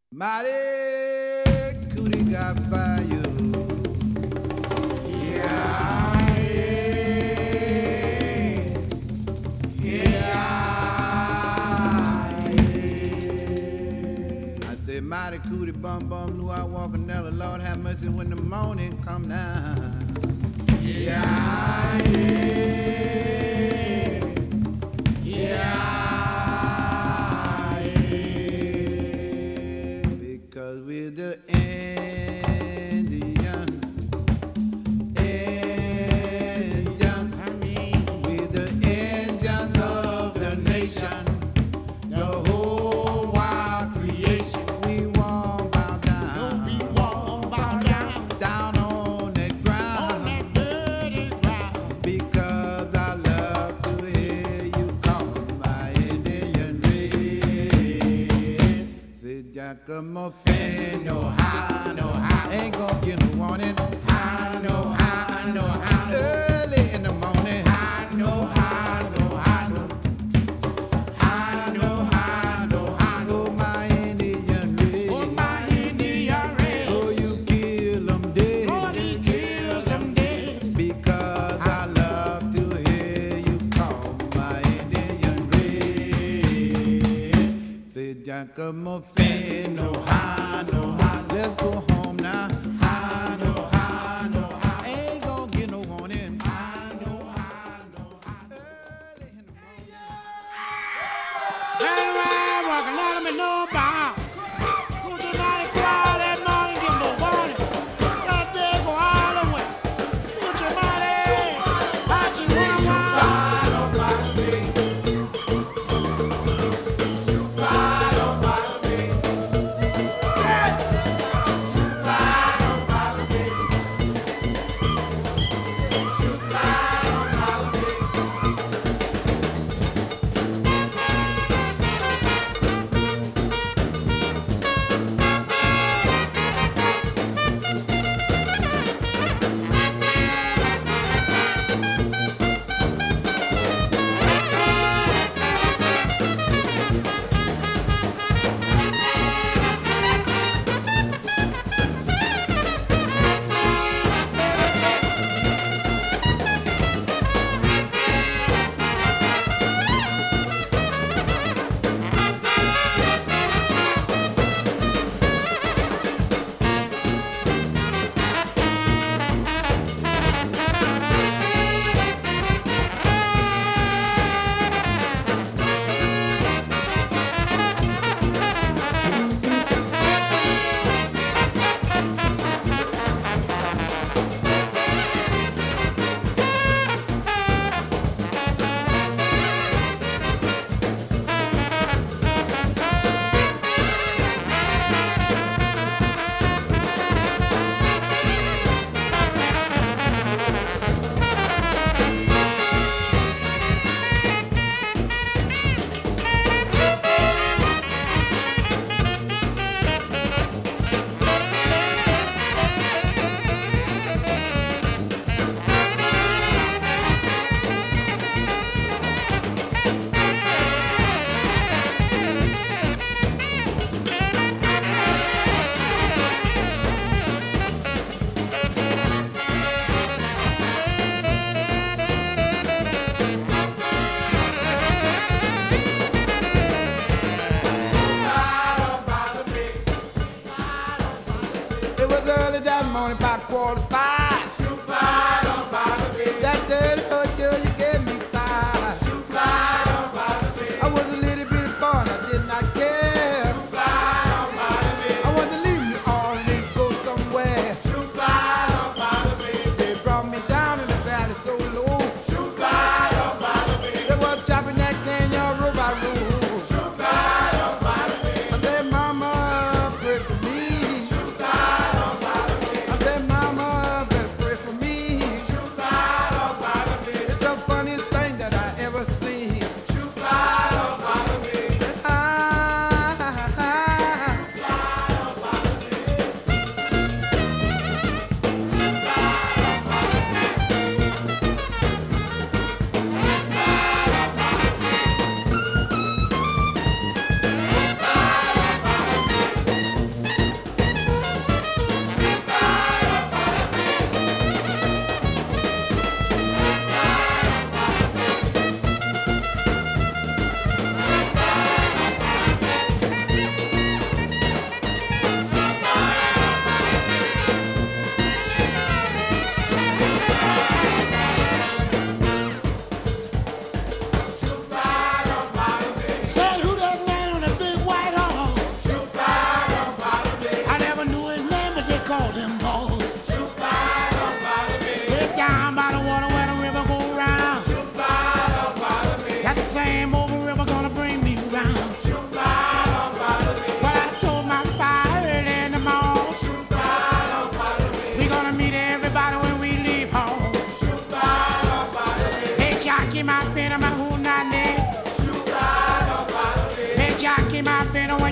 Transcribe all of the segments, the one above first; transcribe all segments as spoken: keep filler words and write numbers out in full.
Mighty cootie got by you. Yeah, yeah, yeah. I say, mighty cootie bum bum, knew I walk another. Lord have mercy when the morning come down. Yeah, yeah, yeah, yeah. Because we're the Indian, Indian. I mean, we're the Indians of the nation, the whole wild creation. We won't bow down, we won't bow down, down on that ground, on that dirty ground. Because I love to hear you call my Indian name. Say Giacomo Feno, I know how, ain't gonna get no warning. I know how, I know how, early in the morning. I know how, I know how, I know how, I know how, oh my Indian red, oh my Indian red, oh you kill them dead, oh he kills them dead. Because I love to hear you call my Indian red. Say Giacomo Feno, I know how, let's go home now. I know how, I know how, ain't gonna get no warning. I know how, I know how, early in the morning. Hey, man, walking out of me, no bound. Who's the night quiet that morning, give no warning. That day go all the way. Who's your money? How'd you run wild? It was early that morning, about quarter five. Shoot five on by the bed. That dirty hotel, you gave me five. Shoot five on by the bed. I was a little bit born, I did not care. Shoot five on by the bed. I wanted to leave you all and then go somewhere. Shoot five on by the bed. They brought me down in the valley so low. Shoot five on by the bed. They was chopping that canyon road by road. Shoot five on by the bed. I said, Mama, pray for me. I said, Mama,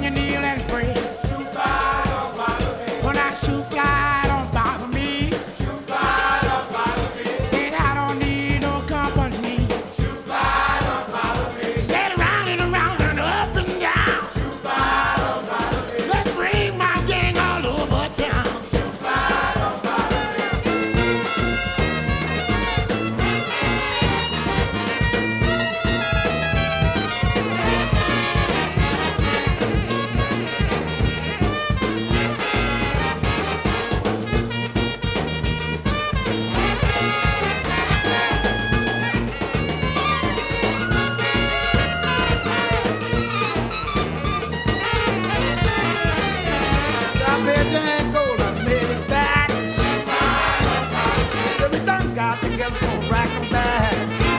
you kneel and pray. Shoot fly, don't bother me. When I shoot fly, don't bother me. Shoot fly, don't bother me. Said I don't need no company. Shoot fly, don't bother me. Said around and around and up and down. Shoot fly, don't bother me. Let's bring my gang all over town. Shoot fly, don't bother me. I bet you ain't gonna make it back. We done got together for rack 'em back.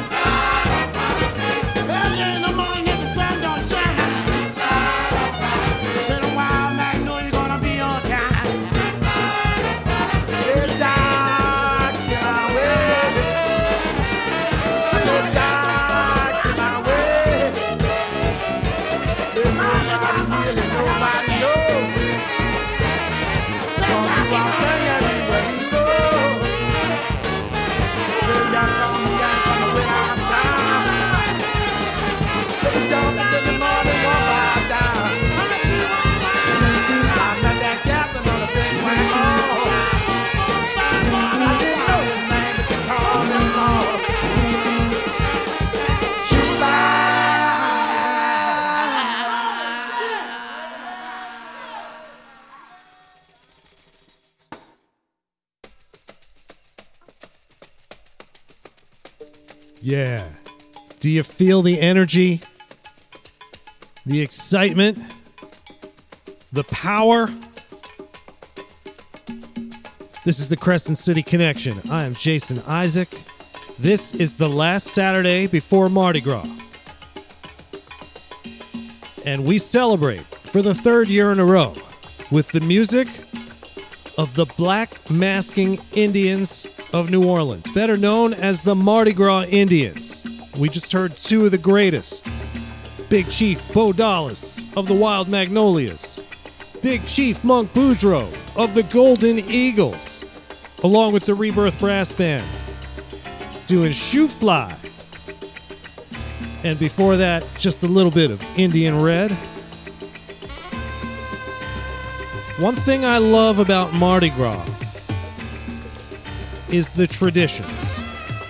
Early in the morning if the sun don't shine. Said a wild man know you're gonna be on time. It's dark in our way. It's dark in our way. It's nobody really nobody knows. Yeah. Do you feel the energy? The excitement? The power? This is the Crescent City Connection. I am Jason Isaac. This is the last Saturday before Mardi Gras. And we celebrate for the third year in a row with the music of the Black Masking Indians of New Orleans, better known as the Mardi Gras Indians. We just heard two of the greatest. Big Chief Bo Dallas of the Wild Magnolias, Big Chief Monk Boudreaux of the Golden Eagles, along with the Rebirth Brass Band, doing Shoot Fly. And before that, just a little bit of Indian Red. One thing I love about Mardi Gras is the traditions.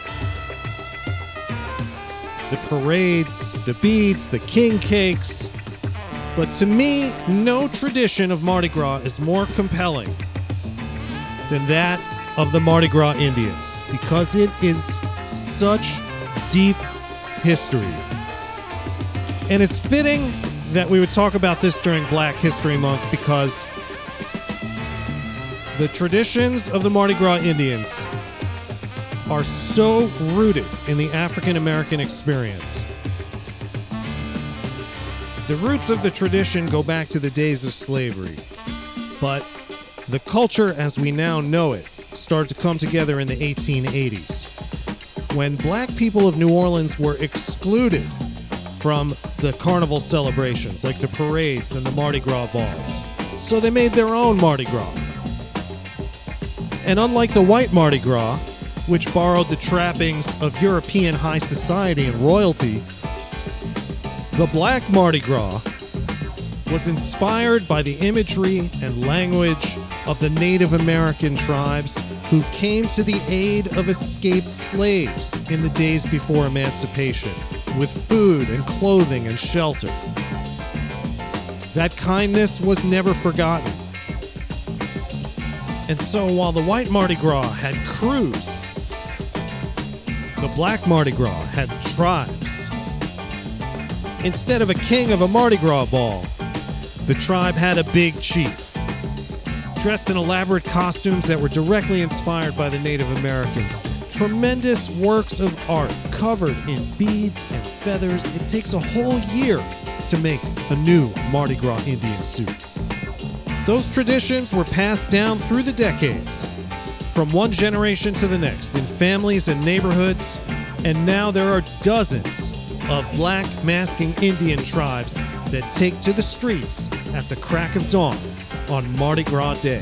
The parades, the beads, the king cakes. But to me, no tradition of Mardi Gras is more compelling than that of the Mardi Gras Indians, because it is such deep history. And it's fitting that we would talk about this during Black History Month, because the traditions of the Mardi Gras Indians are so rooted in the African American experience. The roots of the tradition go back to the days of slavery, but the culture as we now know it started to come together in the eighteen eighties, when black people of New Orleans were excluded from the carnival celebrations, like the parades and the Mardi Gras balls. So they made their own Mardi Gras. And unlike the white Mardi Gras, which borrowed the trappings of European high society and royalty, the black Mardi Gras was inspired by the imagery and language of the Native American tribes who came to the aid of escaped slaves in the days before emancipation, with food and clothing and shelter. That kindness was never forgotten. And so while the white Mardi Gras had crews, the black Mardi Gras had tribes. Instead of a king of a Mardi Gras ball, the tribe had a big chief, dressed in elaborate costumes that were directly inspired by the Native Americans. Tremendous works of art covered in beads and feathers. It takes a whole year to make a new Mardi Gras Indian suit. Those traditions were passed down through the decades, from one generation to the next, in families and neighborhoods, and now there are dozens of black masking Indian tribes that take to the streets at the crack of dawn on Mardi Gras Day.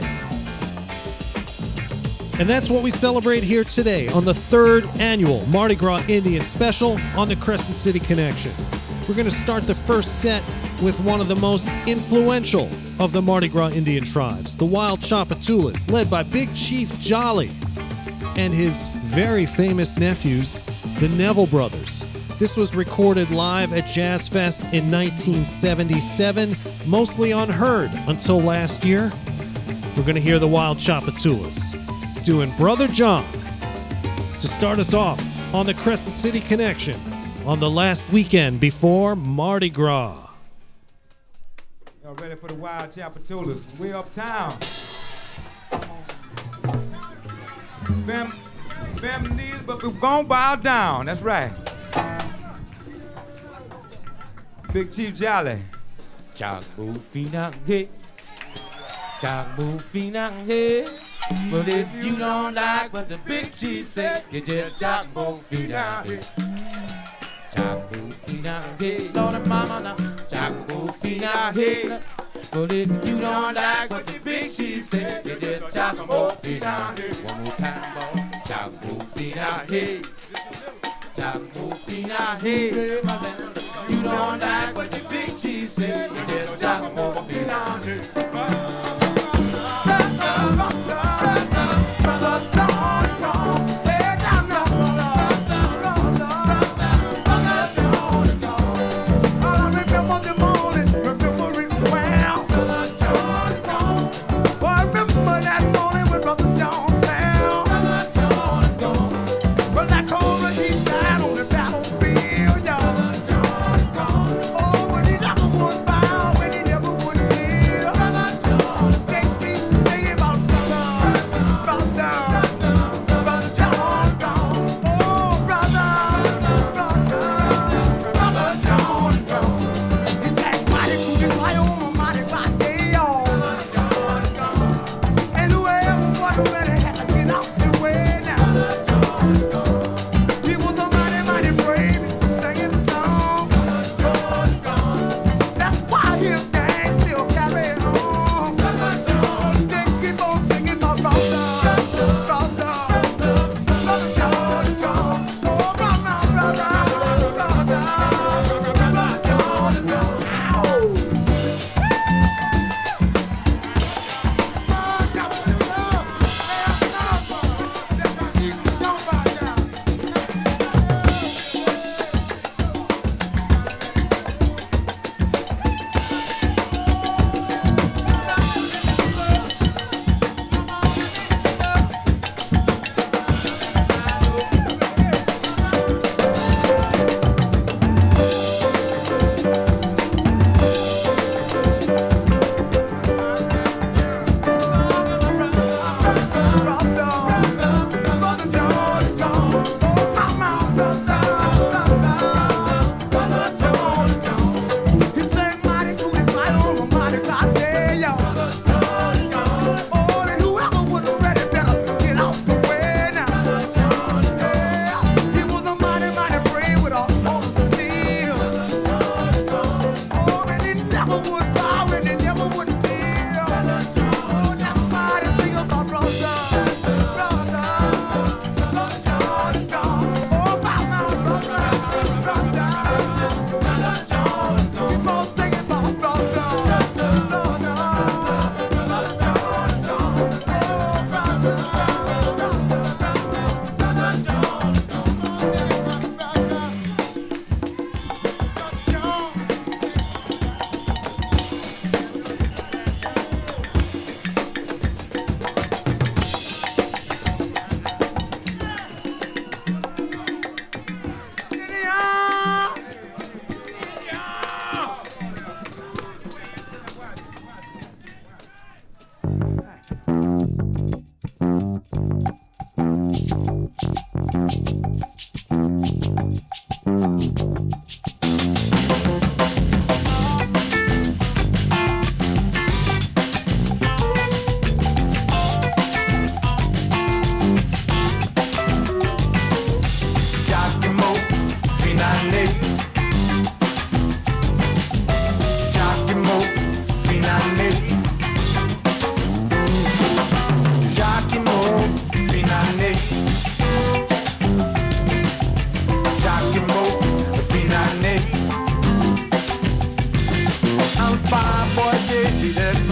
And that's what we celebrate here today on the third annual Mardi Gras Indian Special on the Crescent City Connection. We're going to start the first set with one of the most influential of the Mardi Gras Indian tribes, the Wild Tchoupitoulas, led by Big Chief Jolly and his very famous nephews, the Neville Brothers. This was recorded live at Jazz Fest in nineteen seventy-seven, mostly unheard until last year. We're going to hear the Wild Tchoupitoulas doing Brother John to start us off on the Crescent City Connection on the last weekend before Mardi Gras. Y'all ready for the Wild Tchoupitoulas? We uptown. Bam, bam knees, but we're gonna bow down. That's right. Big Chief Jolly. Chagbu finang he, Chagbu finang he. But if you don't like what the big chief say, you just Chagbu finang he. Chagbu finang he, Lord and Mama now. Chagbu finang he. But if you don't like what the big chief say, you just Chagbu finang he. One more time, boy. Chagbu finang he. Chagbu finang he. You don't like what the big chief say, you just Chagbu finang he.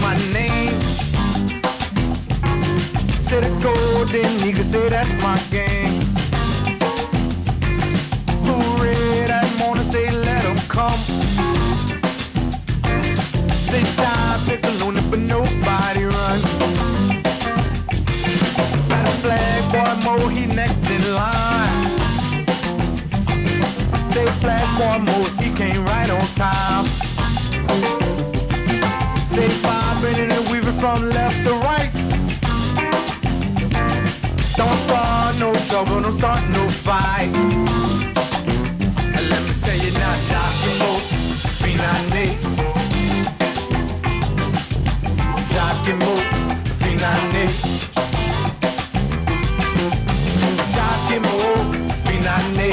my name. Say the golden nigga, say that's my gang. Hooray, that morning, say let them come. Say die, pick alone, but nobody run. Got a flag boy Mo, he next in line. Say flag boy Mo, he came right on time. Say bobbing and weaving from left to right. Don't start no trouble, don't start no fight. And let me tell you now, Jockey Mo, Finane. Jockey Mo, Finane. Jockey Mo, Finane.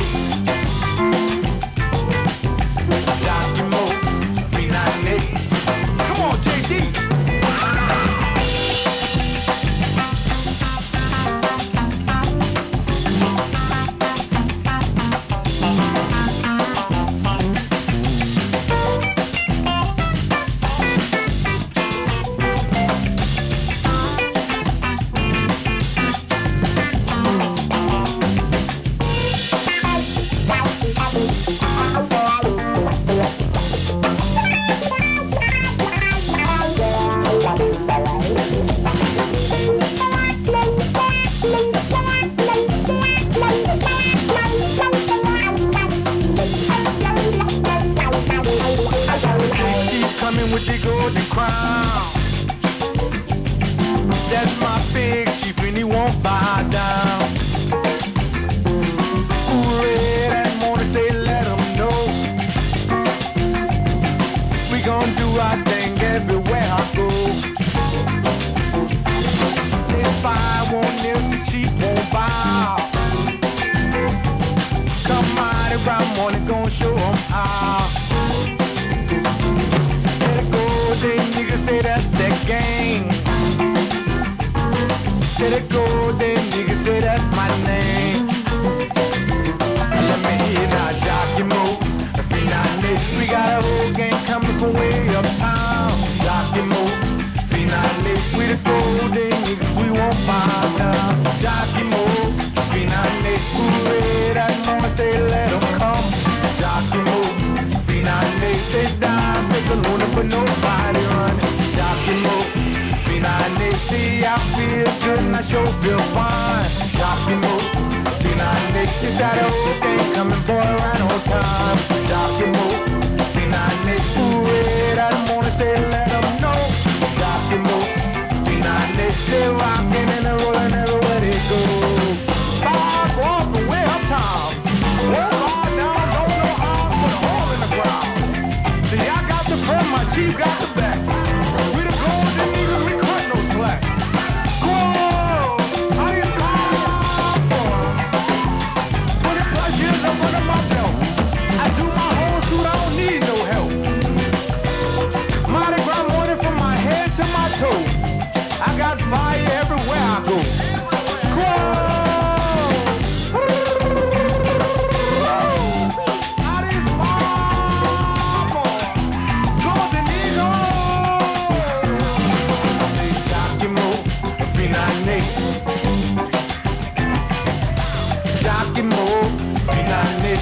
Jockey Mo, Finane. Come on, J D. With the golden crown, that's my big chief and he won't bow down. Hooray, that morning say let him know. We gon' do our thing everywhere I go. Say if I won't kneel, the chief won't bow. Come out around morning, gon' show him how. Say nigga, say that's that gang. Say the golden nigga, say that's my name. Let me hear now, Jockey Mo, Finale. We got a whole gang coming from way uptown. Jockey Mo, Finale. We the golden niggas, we won't bow down. Jockey Mo, Finale. Hooray, that moment say let them come. Jockey Mo, Finale. Say down, make a load for nobody run. Jockey Mo, Finale. See, I feel good and I sure feel fine. Jockey Mo, Finale. It's that old thing coming boy right on time. Jockey Mo, Finale. Hooray, that morning say let them know. Jockey Mo, Finale. They rockin' and they rollin' everywhere they go. Five off the way uptown. One hard down, don't know how, put a hole in the ground. See, I got the front, my chief got the back. We the golden niggas, we cut no slack. Whoa, how you come, boy? twenty plus years up under my belt. I do my whole suit, I don't need no help. Mardi Gras morning from my head to my toe. I got fire everywhere I go. Whoa. Jockey Mo, Finale.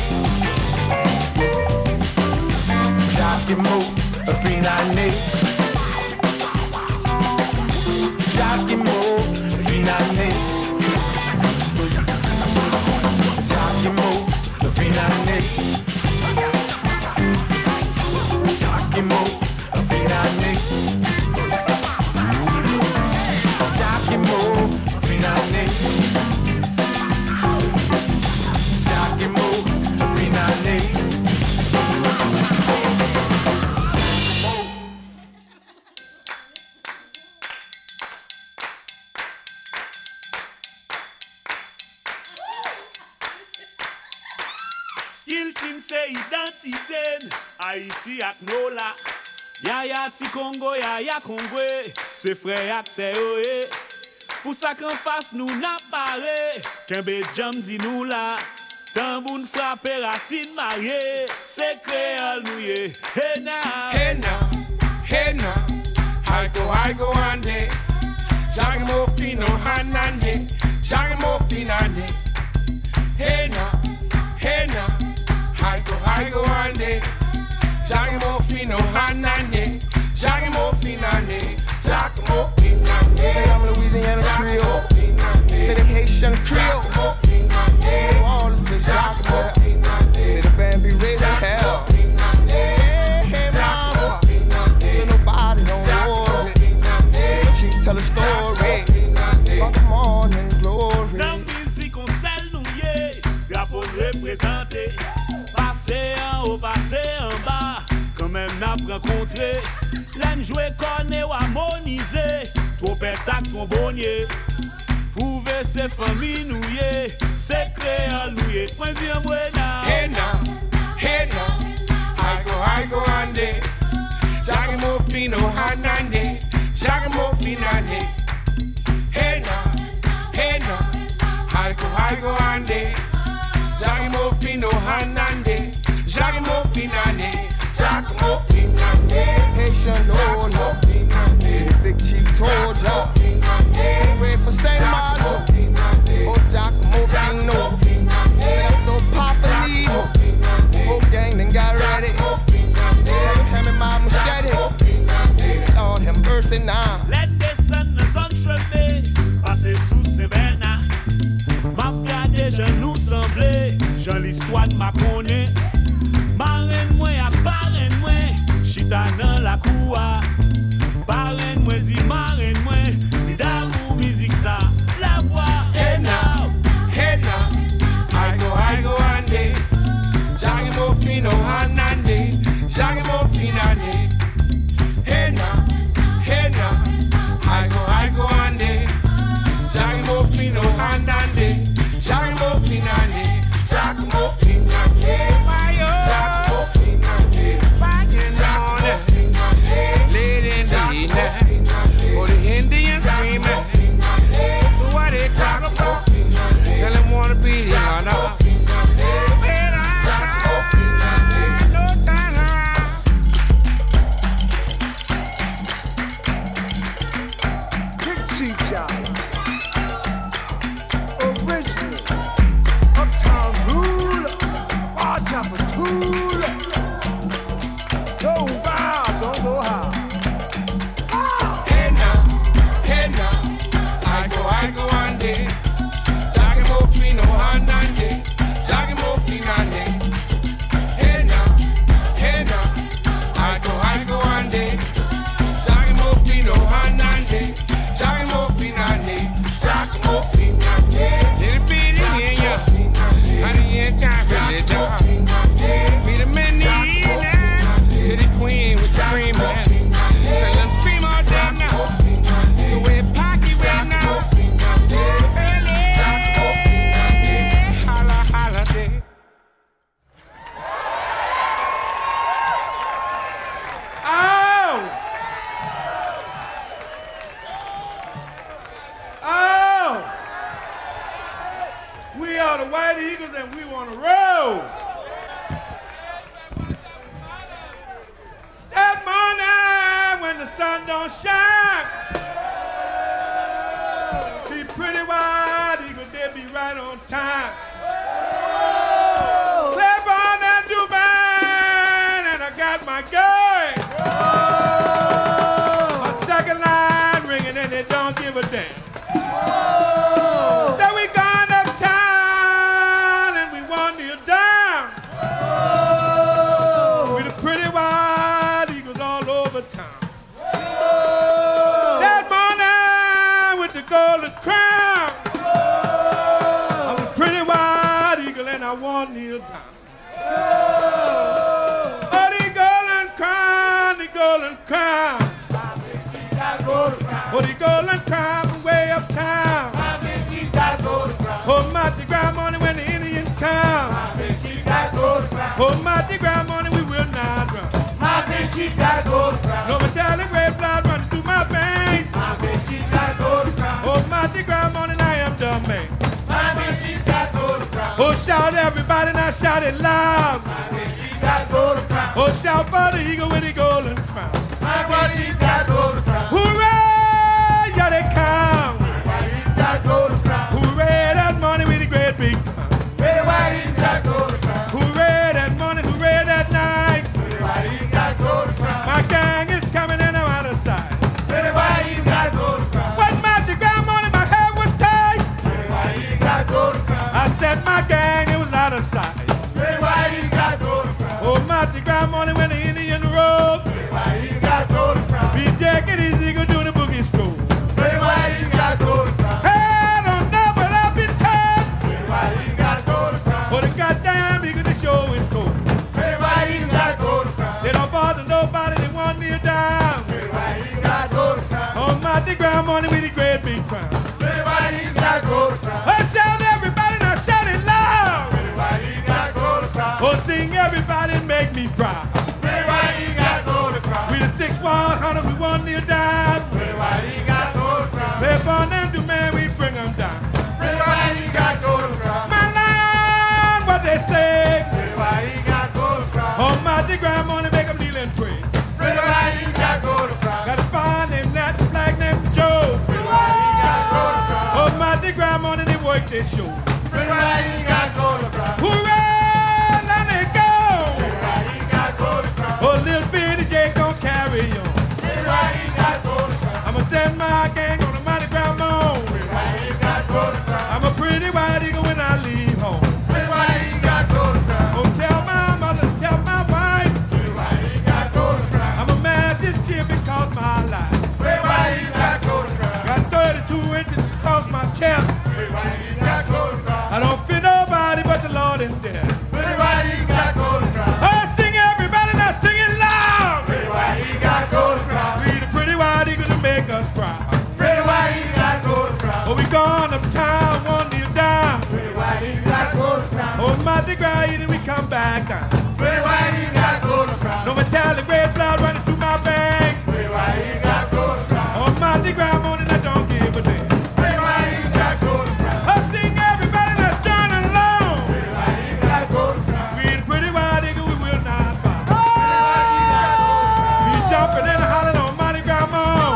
Jockey Mo, Finale. Jockey Mo, Finale. Jockey Mo, Finale. Jockey Mo, Finale. Jockey Mo, Finale. Jockey Mo, Finale. Giltin say he dance iten, Haiti ak Nola. Yaya ti Congo, yaya Congwe, se frè ak se oe. Pou sa kan fas nou na pare, Kembe jam di nou la. Tamboun frappe racine marié, se créole nou ye. Hey now, hey now, hey now. Aiko, aiko, ande. Jagamo fino hanande. Jagamo finande. Hey now, hey now. Aiko, aiko, ande. Jagamo fino hanande. Jagamo finande. Jagamo finande. Say I'm Louisiana Creole. Say the Haitian Creole. All to Jacques. Say the band be raising hell. Hey, hey, mama. So nobody don't worry. Chief tell a story. About the morning glory. Dans musique on sel nous yé. Drapeau représenté. Passer en haut, passer en bas. Quand même n'a rencontré. L'en jouer corné ou harmonisé. Trompette à trombonier. Prouver ses familles nouillées. C'est créole nouillé. Point dire moi now. Hey now, hey now. Aiko, aiko, ande. Jagamo fino hanande. Jagamo finande. Hey now, hey now. Aiko, aiko, ande. Jagamo fino hanande. Jagamo finande. Jagamo finande. Haitian Lola. The big chief told ya. Ready for Saint Malo. Oh, Giacomo Fino. Say that's so Papaligo. Oh, gang then got ready. Tell him and my machete. Lord have mercy now. Let the sun entremets. Passer sous ses veines. M'a regardé, je nous semblais. J'en l'histoire de ma connaît. Marraine moi à parraine moi. Chita dans la cour. Parraine moi, dis marraine moi. Ni d'amour musique ça. La voix. Hey now, hey now. Aiko, aiko, ande. Jagamo fino hanande. Jagamo finande. Hey now, hey now. Aiko, aiko, ande. Jagamo fino hanande. Jagamo finande. Jagamo finande. Jagamo finande. Jagamo finande. Late in the evening. For the Indians screaming. So what they talk about? Tell them wanna be the honor. Big Chief Job. Original. Uptown ruler. Bar chopper tool. Go wild, don't go high. Hey now, hey now. Aiko, aiko, ande. Jagamo fino hanande. Jagamo finande. Hey now, hey now. Aiko, aiko, ande. Jagamo fino hanande. Jagamo finande. Jagamo finande. Little bitty in ya. Honey and time religion. Be the man need to the queen with the cream man. Tell them scream all day now. So we're pocket right now. Holla, holla, day. Oh! Oh! We are the White Eagles and we want to roll. That morning when the sun don't shine, be pretty White Eagles, they'll be right on time. Claiborne and Dubin, and I got my gun. My second line ringing and they don't give a damn. So we gone uptown and we want you down. With the pretty White Eagles all over town. That morning with the golden crown, I'm a pretty White Eagle and I want you down. Oh, the golden crown, the golden crown. Oh, the golden crown from way uptown. Oh, Mardi Gras morning when the Indians come. Oh, Mardi Gras morning we will not run. No metallic red blood running through my veins. Oh, Mardi Gras morning I am the man. Oh, shout everybody, now shout it loud. Oh, shout for the eagle with the golden crown. morning with the great big crown. Pretty white eagle got gold crown. Oh, shout everybody, now shout it loud. Pretty white eagle got gold crown. Oh, sing everybody and make me proud. Pretty white eagle got gold crown. We the six one hundred, we won the dime. Pretty white eagle got gold crown. Play for them to man, we bring them down. Pretty white eagle got gold crown. My line, what they say. Pretty white eagle got gold crown. Oh, my the grand money, make them kneel and pray. Pretty white eagle got gold crown. Got a fine named Nat, flag named Joe. Pretty white eagle got gold crown. Oh, my the grand money, they work this show. Pretty white eagle got gold crown. Hooray, let it go. Pretty white eagle got gold crown. Oh, little bitty Jake gon' carry on. Pretty white eagle got gold crown. I'ma send my gang on the mighty ground moon. Pretty white eagle got gold crown. I'm a pretty white eagle when I leave home. Pretty white eagle got gold crown. Oh, tell my mother, tell my wife. Pretty white eagle got gold crown. I'm a mad this year because my life. Pretty white eagle got gold crown. Got thirty-two inches across my chest. Pretty white eagle got gold crown. I don't fear nobody but the Lord is there. Pretty white eagle got gold crown. Oh, sing everybody, now sing it loud. Pretty white eagle got gold crown. We the pretty white eagle to make us proud. Pretty white eagle got gold crown. Oh, we gone uptown, one kneel down. Pretty white eagle got gold crown. Oh, mighty ground, and we come back down. Pretty white eagle got gold crown. No metallic red blood running through my veins. Pretty white eagle got gold crown. Oh, mighty ground, morning, I don't give a damn. Pretty white eagle got gold crown. Oh, sing everybody, now join along. Pretty white eagle got gold crown. We the pretty white eagle, we will not fall. Pretty white eagle got gold crown. We jumping and hollering on mighty ground, moon.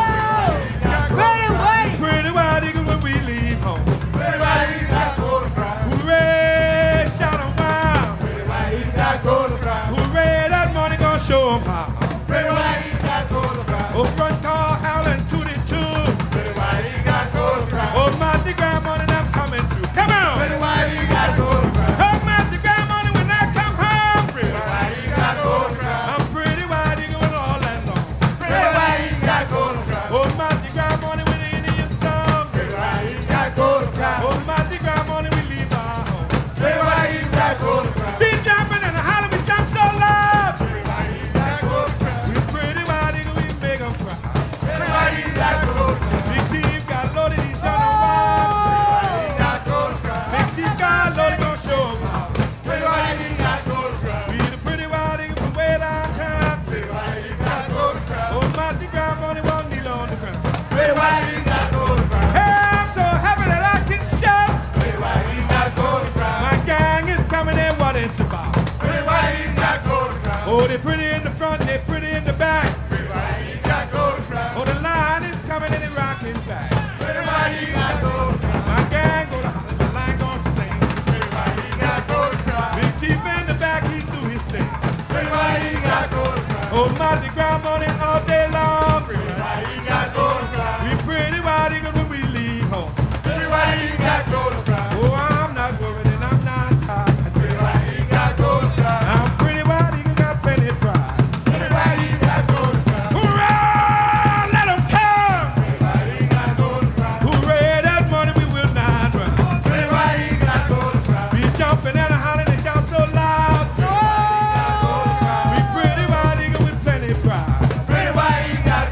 Pretty white Pretty white eagle when we leave home. Pretty white eagle got gold crown. Hooray, shout 'em wild. Pretty white eagle got gold crown. Hooray, that morning gonna show 'em how. Pretty white eagle got gold crown. Oh, front car howling tooty too. Pretty white eagle got gold crown. Oh, mighty ground morning, I'm coming through. Come on. Pretty white eagle got gold crown. Oh, mighty ground morning when I come home. Pretty Pretty white eagle got gold crown. I'm pretty white eagle and all that long. Pretty white eagle got gold crown. Oh, mighty ground morning with the Indian song. Pretty white eagle got gold crown. Oh, mighty ground morning we leave our home. Pretty white eagle got gold crown. Be jumping and hollering, we jump so loud. Pretty white eagle got gold crown. We pretty white eagle, we make 'em cry. Pretty white eagle got gold crown. Big Chief got loaded, he's done a while. Eagle got gold crown. Big Chief got loaded, gonna show 'em how. Pretty white eagle got gold crown. We the pretty white eagle from way downtown. Pretty white eagle got gold crown. Oh, mighty ground morning, won't kneel on the ground. Pretty white eagle got gold crown. Hey, I'm so happy that I can shout. Pretty white eagle got gold crown. My gang is coming in, what it's about. Pretty white eagle got gold crown. Oh, they pretty in the front, they pretty in the back. Pretty white eagle got gold crown. Oh, the line is coming and it rocking back. Pretty white eagle got gold crown. My gang gonna holler, the line gonna sing. Pretty white eagle got gold crown. Big Chief in the back, he do his thing. Pretty white eagle got gold crown. Oh, mighty ground morning all day long. Pretty white eagle got gold crown. We pretty white eagle when we leave home. Pretty white eagle got gold crown. Oh, I'm not worried and I'm not tired. Pretty white eagle got gold crown. I'm pretty white eagle, got plenty of pride. Pretty white eagle got gold crown. Hurrah! Let 'em come! Pretty white eagle got gold crown. Hooray, that morning we will not run. Pretty white eagle got gold crown. We jumping and hollering and shout so loud. We pretty white eagle with plenty of pride. Pretty white eagle got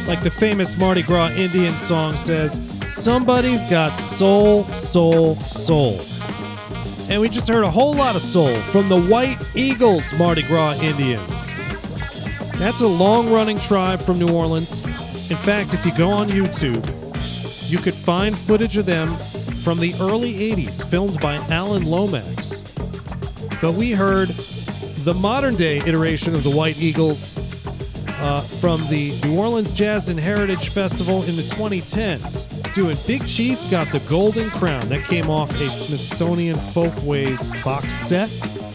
Like the famous Mardi Gras Indian song says, somebody's got soul, soul, soul. And we just heard a whole lot of soul from the White Eagles Mardi Gras Indians. That's a long-running tribe from New Orleans. In fact, if you go on YouTube, you could find footage of them from the early eighties, filmed by Alan Lomax. But we heard the modern-day iteration of the White Eagles uh, from the New Orleans Jazz and Heritage Festival in the twenty tens, doing Big Chief Got the Golden Crown. That came off a Smithsonian Folkways box set.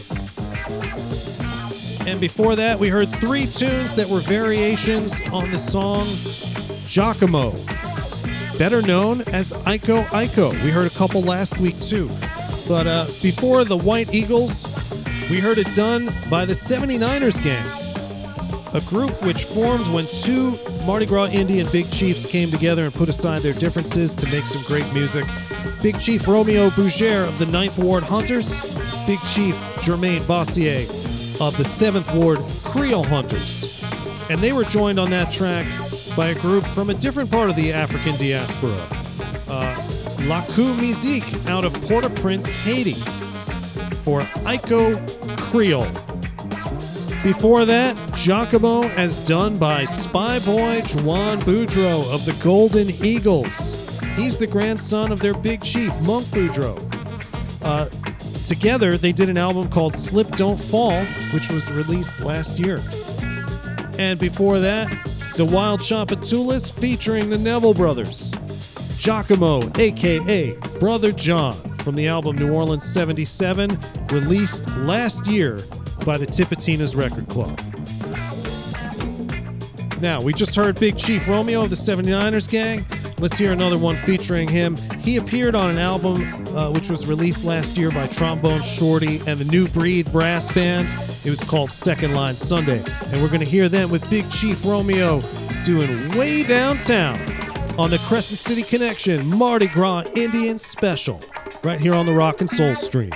And before that, we heard three tunes that were variations on the song Giacomo, better known as Iko Iko. We heard a couple last week too. But uh, before the White Eagles, we heard it done by the seventy-niners Gang, a group which formed when two Mardi Gras Indian Big Chiefs came together and put aside their differences to make some great music. Big Chief Romeo Bougere of the ninth Ward Hunters, Big Chief Germain Bossier of the seventh Ward Creole Hunters. And they were joined on that track by a group from a different part of the African diaspora, uh, La Cou Musique out of Port-au-Prince, Haiti, for Iko Creole. Before that, Giacomo as done by Spy Boy Juan Boudreaux of the Golden Eagles. He's the grandson of their Big Chief, Monk Boudreaux. Uh, together, they did an album called Slip Don't Fall, which was released last year. And before that, the Wild Champatulas featuring the Neville Brothers. Giacomo, a k a. Brother John, from the album New Orleans seventy-seven, released last year by the Tipitinas Record Club. Now, we just heard Big Chief Romeo of the seventy-niners Gang. Let's hear another one featuring him. He appeared on an album uh, which was released last year by Trombone Shorty and the New Breed Brass Band. It was called Second Line Sunday. And we're going to hear them with Big Chief Romeo doing Way Downtown on the Crescent City Connection Mardi Gras Indian Special, right here on the Rock and Soul Stream.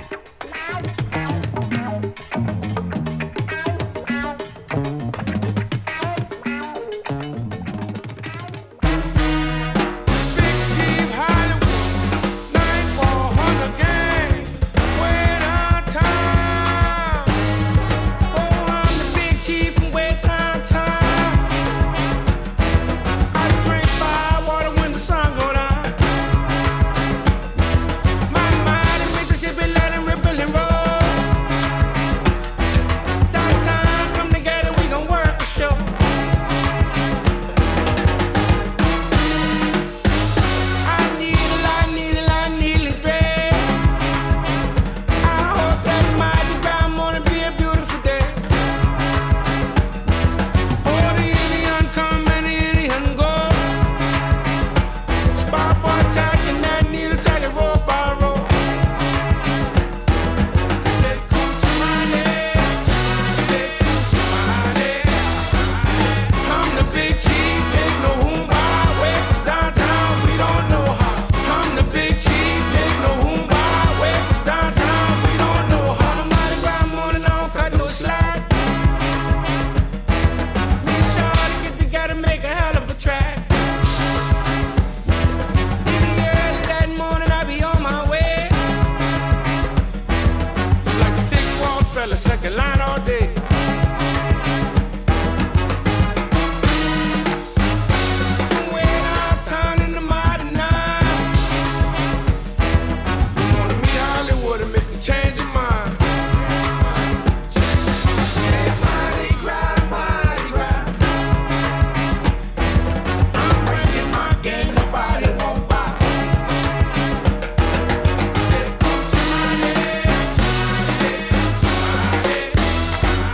Yeah.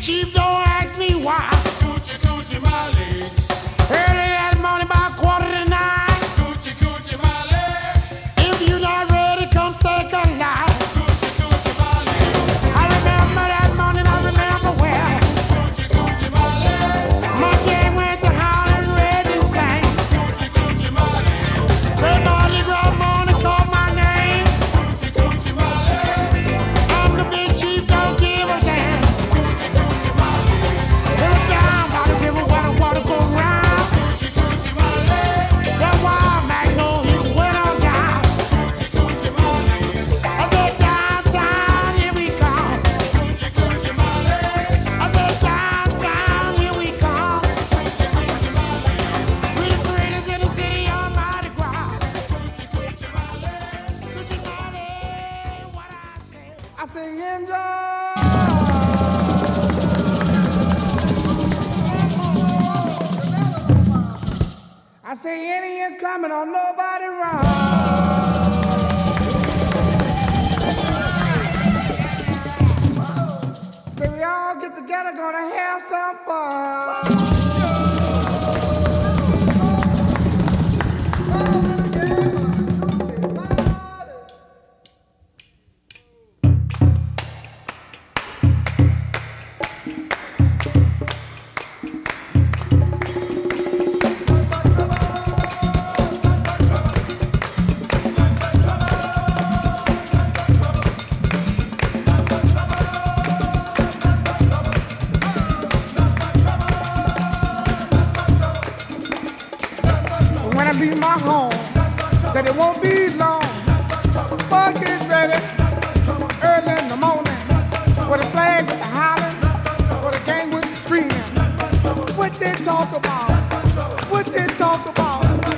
chief, don't ask me why. Coochie coochie Molly. Early that morning, about quarter to nine. Coochie coochie Molly. If you're not ready, come say goodnight. Coochie coochie Molly. I remember that morning, I remember well. Coochie coochie Molly. My gang went to Howlin' Reds and sang. Coochie coochie Molly. Say Mardi Gras morning, call my name. Coochie coochie Molly. I'm the big chief, don't give a damn. Coochie coochie Molly. It was down by the river where the water go round. Coochie coochie Molly. That wild magnolia went on down. Coochie coochie Molly. I said downtown, here we come. Coochie coochie Molly. I said downtown, here we come. Coochie coochie Molly. We the greatest in the city on Mardi Gras. Coochie coochie Molly. Coochie Molly, what I say? I say enjoy. I say any ain't coming on nobody wrong. Say we all get together, gonna have some fun. When I leave my home, that it won't be long. Bug is ready, early in the morning. With the flag with the hollering, with the gang with the screaming. What they talk about? What they talk about?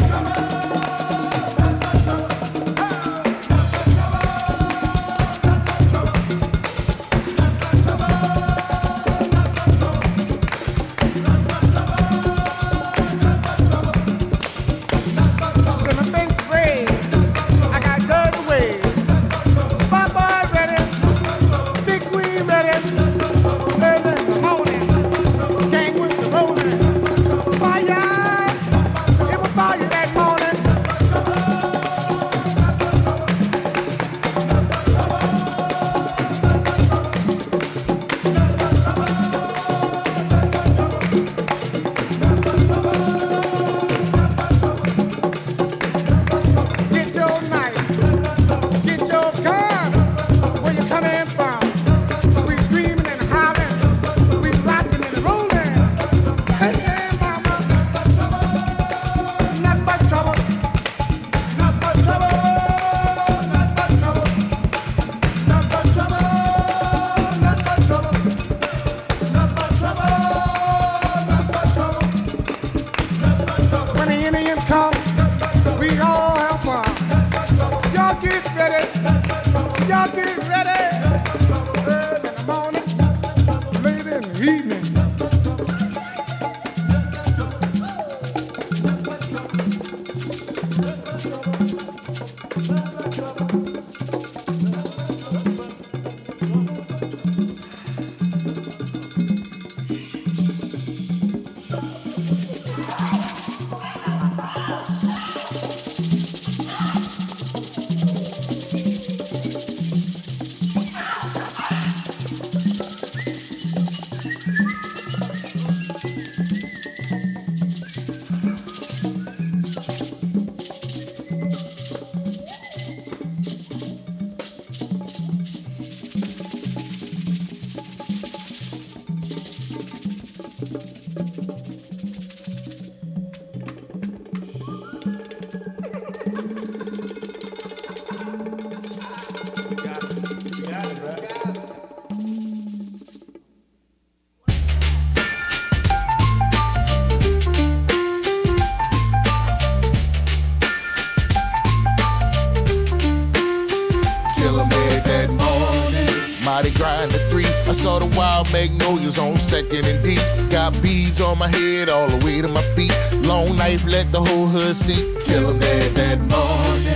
Mardi Gras in the three. I saw the wild magnolias on second and deep. Got beads on my head all the way to my feet. Long knife, let the whole hood see. Kill 'em dead that morning. It's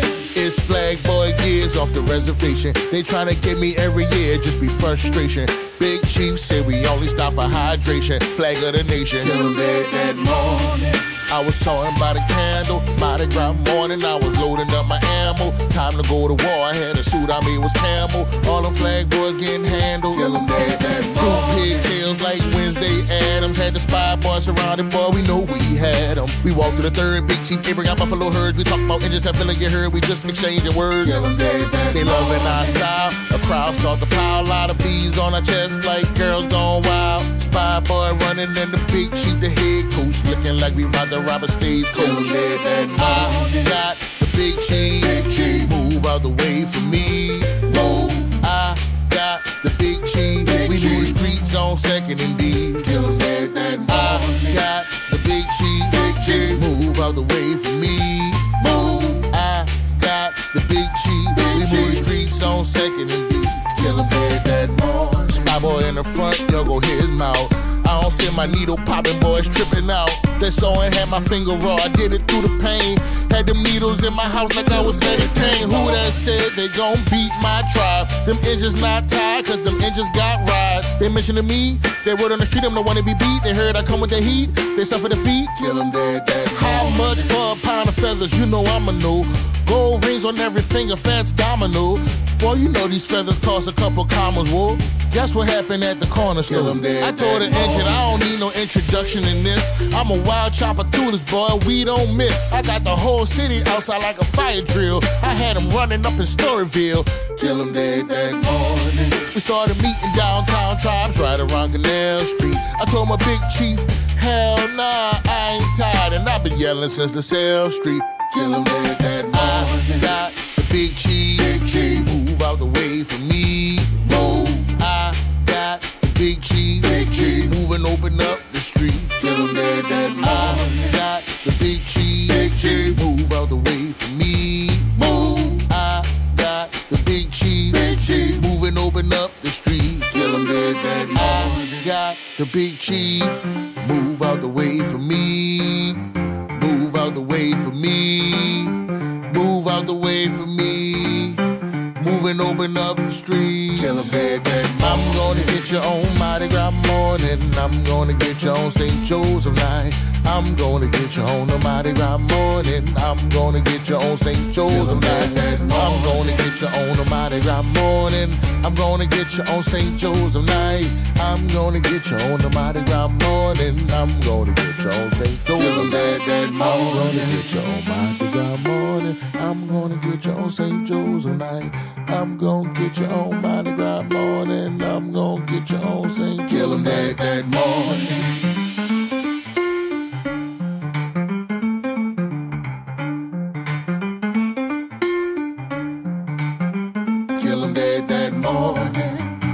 This flag boy gears off the reservation. They tryna get me every year, just be frustration. Big Chief said we only stop for hydration. Flag of the nation. Kill 'em dead that morning. I was sawing by the candle, Mardi Gras morning, I was loading up my ammo. Time to go to war, I had a suit I made was camel. All them flag boys getting handled. Kill 'em dead that morning. Two pigtails like Wednesday Addams. Had the spy boys surrounded, boy, we know we had them. We walked to the third, Big Chief Abraham Buffalo herds. We talk about engines, that feeling you heard, we just exchanging words. Kill 'em dead that They loving our style, a crowd start to pile. Lot of bees on our chest like girls gone wild. Spy boy running and the Big Chief, the head coach, looking like we ride the Robert Stagecoach. I got the Big Chief, Big Chief. Move out the way for me. Move. I got the Big Chief, Big we Chief. move the streets on second and D. Kill 'em dead that I morning. got the Big Chief, Big Chief. Move out the way for me. Move. I got the Big Chief, Big we move the Chief. streets on second and D. Kill 'em dead that morning. Spy boy in the front, yo go hit his mouth. I don't see my needle popping, boys tripping out. That sewing had my finger raw, I did it through the pain. Had them needles in my house like I was Eddie Kane. Who that said they gon' beat my tribe? Them engines not tied, cause them engines got rides. They mentioned to me, they word on the street, I'm the one to be beat. They heard I come with the heat, they suffer defeat. Kill 'em dead that How morning. much for a pound of feathers? You know I'ma know. Gold rings on every finger, fats domino. Boy, you know these feathers cost a couple commas, whoa. Guess what happened at the corner store? Kill 'em dead I told the that engine, I don't morning. need no introduction in this. I'm a wild chopper to this, boy, we don't miss. I got the whole city outside like a fire drill. I had them running up in Storyville. Kill 'em dead that morning. We started meeting downtown tribes right around Canal Street. I told my Big Chief, hell nah, I ain't tired. And I've been yelling since the Sale Street. Kill 'em dead that I morning. got the Big Chief, Big Chief. move out the way for me. Move. I got the Big Chief, Big Chief. moving open up the street. Kill 'em dead that I morning. got the Big Chief, Big Chief. move out the way for me. Move. I got the Big Chief, Big Chief. moving open up the street. Kill 'em dead that morning. I got the Big Chief, move out the way for me. Move out the way for me. Move out the way for me. Moving open up the street. Kill 'em dead that I'm morning. gonna get you on Mardi Gras morning. I'm gonna get you on Saint Joseph night. I'm gonna get you on the Mardi Gras morning. I'm gonna get you on Saint Joseph night. I'm gonna get you on the Mardi Gras morning. I'm gonna get you on Saint Joseph night. I'm gonna get you on the Mardi Gras morning. I'm gonna get you on Saint Kill 'em Joseph dead night. that I'm gonna morning. get you on Mardi Gras morning. I'm gonna get you on Saint Joseph night. I'm gonna get you on Mardi Gras morning. I'm gonna get you on Saint Kill 'em Joseph dead that morning. Kill 'em dead that morning.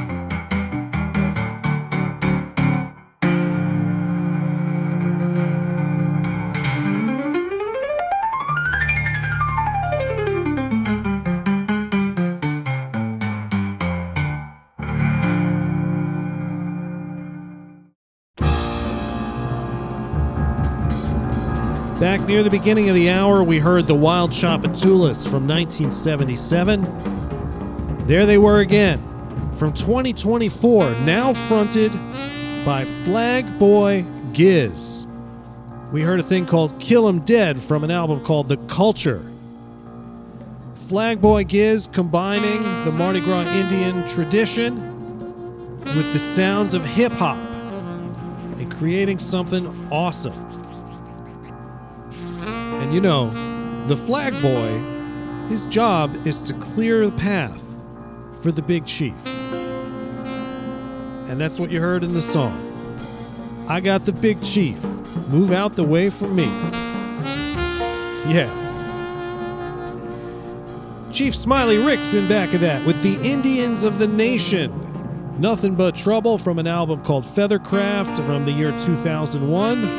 Back near the beginning of the hour, we heard the Wild Chapatulas from nineteen seventy-seven. There they were again, from twenty twenty-four, now fronted by Flag Boy Giz. We heard a thing called Kill 'Em Dead from an album called The Culture. Flag Boy Giz combining the Mardi Gras Indian tradition with the sounds of hip-hop and creating something awesome. And you know, the Flag Boy, his job is to clear the path for the Big Chief. And that's what you heard in the song. I got the Big Chief. Move out the way for me. Yeah. Chief Smiley Ricks in back of that with the Indians of the Nation. Nothing But Trouble from an album called Feathercraft from the year two thousand one.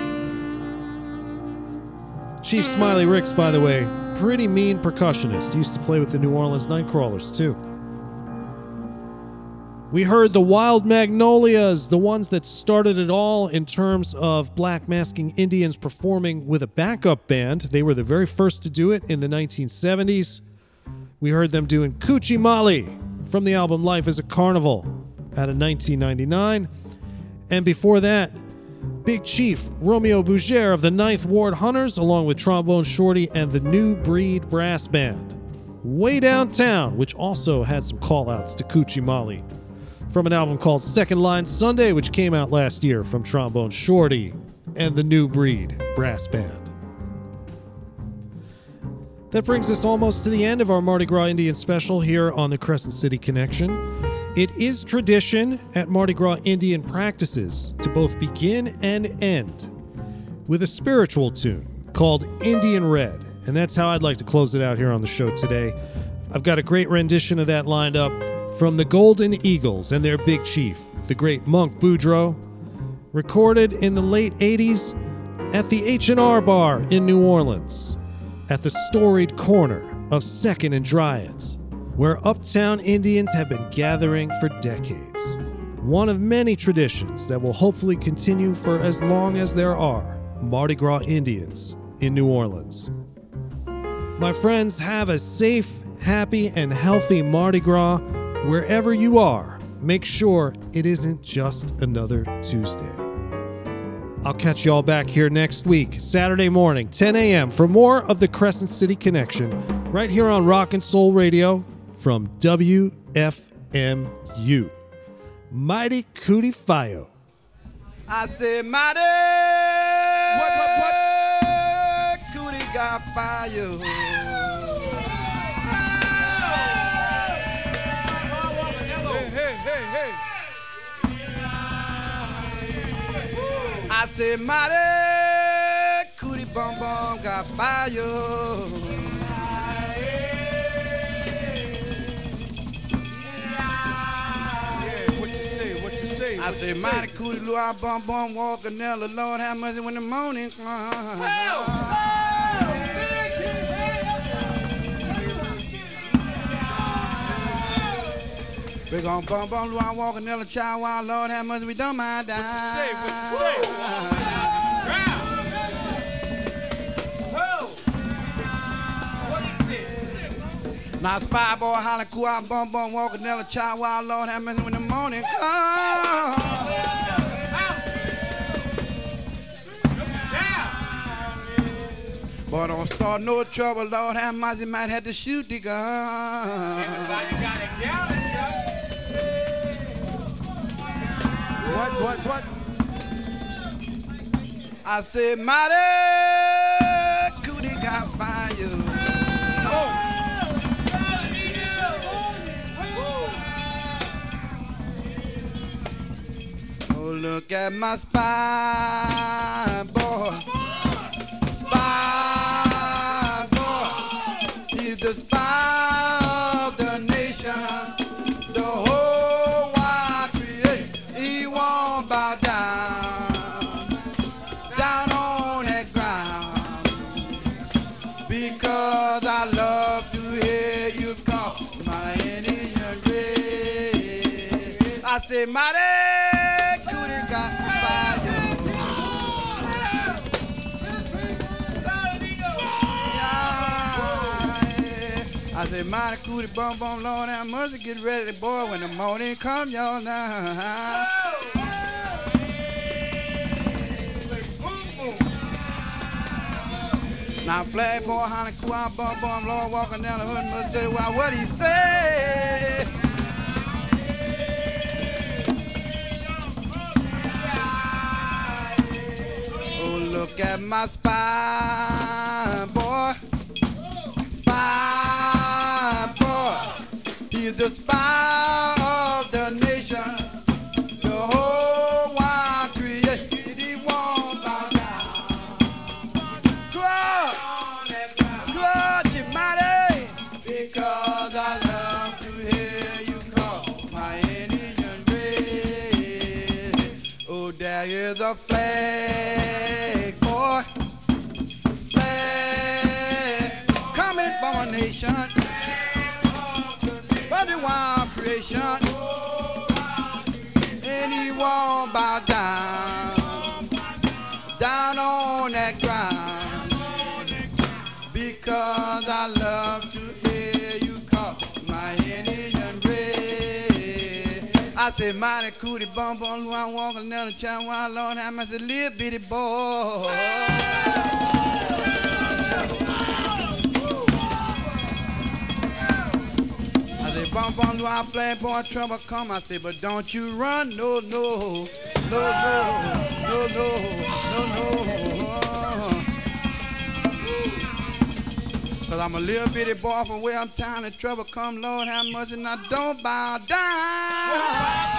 Chief Smiley Ricks, by the way, pretty mean percussionist. Used to play with the New Orleans Nightcrawlers, too. We heard the Wild Magnolias, the ones that started it all in terms of black masking Indians performing with a backup band. They were the very first to do it in the nineteen seventies. We heard them doing Coochie Molly from the album Life is a Carnival out of nineteen ninety-nine. And before that, Big Chief Romeo Bougere of the Ninth Ward Hunters, along with Trombone Shorty and the New Breed Brass Band. Way Downtown, which also had some call-outs to Coochie Molly, from an album called Second Line Sunday, which came out last year from Trombone Shorty and the New Breed Brass Band. That brings us almost to the end of our Mardi Gras Indian special here on the Crescent City Connection. It is tradition at Mardi Gras Indian practices to both begin and end with a spiritual tune called Indian Red, and that's how I'd like to close it out here on the show today. I've got a great rendition of that lined up from the Golden Eagles and their big chief, the great Monk Boudreaux, recorded in the late eighties at the H and R Bar in New Orleans, at the storied corner of second and Dryads, where uptown Indians have been gathering for decades. One of many traditions that will hopefully continue for as long as there are Mardi Gras Indians in New Orleans. My friends, have a safe, happy, and healthy Mardi Gras wherever you are. Make sure it isn't just another Tuesday. I'll catch you all back here next week, Saturday morning, ten a.m. for more of the Crescent City Connection, right here on Rock and Soul Radio from W F M U. Mighty Cootie Fio. I say, mighty. What, what, what? Cootie got fire. Hey, hey, hey. I say, mighty cootie bum bum got fire. I say, mighty cootie blue eye bum bum walking there, the Lord have mercy when the morning comes. Big on bum bum blue eye walking there, the child while Lord have mercy we don't mind dying. What you say? What you say? Now spy boy hollering cool out bum bum walking there, the child while Lord have mercy when the morning comes. Boy, don't start no trouble, Lord have mercy, might have to shoot the gun. What, what, what? I said, mighty cootie got fire. Oh. Oh, look at my spine, boy. Spine, boy. He's the spine of the nation. The whole wide creation. He won't bow down. Down on that ground. Because I love to hear you call my Indian red. I say, mighty. I say, mighty cootie bum bum, Lord have mercy, get ready, boy, when the morning come, y'all now. Now flag boy, honey, cool out, bum bum, Lord walking down the hood, must tell you why, what he say? Oh, look at my spine, boy. Spine, boy. He's the spine of the nation. The whole wide creation. He won't bow down. Good, good, you mighty. Because I love to hear you call my Indian red. Oh, there is a flag, boy. Flag coming from a nation. But the wild creation. And he won't bow down. Down on that ground. Because I love to hear you call. say, mighty cootie bum bum, I'm walking down the town while Lord have mercy, little bitty boy. I say, bum bum, I play boy, trouble come. I say, but don't you run, no, no, no, no, no, no, no, no. Cause I'm a little bitty boy from where I'm town and trouble come, Lord have mercy, and I don't bow down.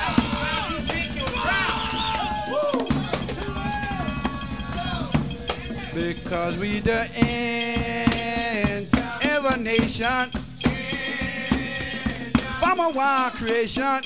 Because we the end of a nation, from a wild creation,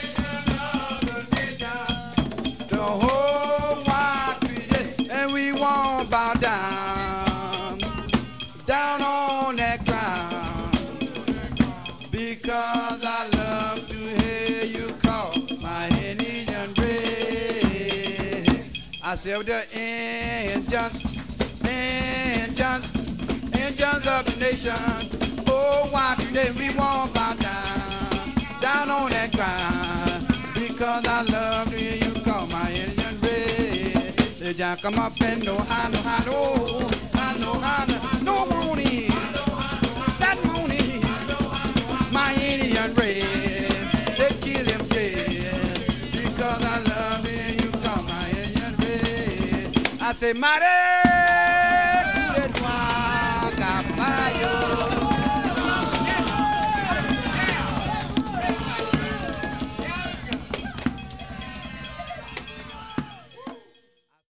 the whole wild creation, and we won't bow down, down on that ground, because I love to hear you call my Indian bread. I said the Indians, Indians, Indians of the nation, oh why today we won't bow down, down on that ground, because I love to hear you call my Indian bread. They just come up and know I know I know I know I know no money, that money, my Indian bread, they kill him dead, because I love to hear you call my Indian bread. I say mighty